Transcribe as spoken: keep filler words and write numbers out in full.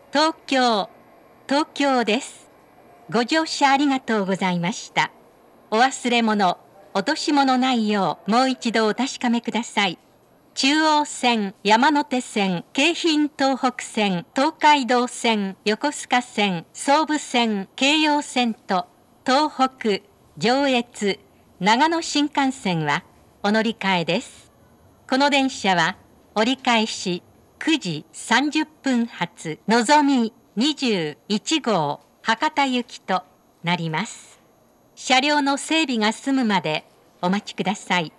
東京、東京です。ご乗車ありがとうございました。お忘れ物、落とし物ないようもう一度お確かめください。中央線、山手線、京浜東北線、東海道線、横須賀線、総武線、京葉線と東北、上越、長野新幹線はお乗り換えです。この電車は折り返しくじさんじゅっぷん発のぞみにじゅういち号博多行きとなります。車両の整備が済むまでお待ちください。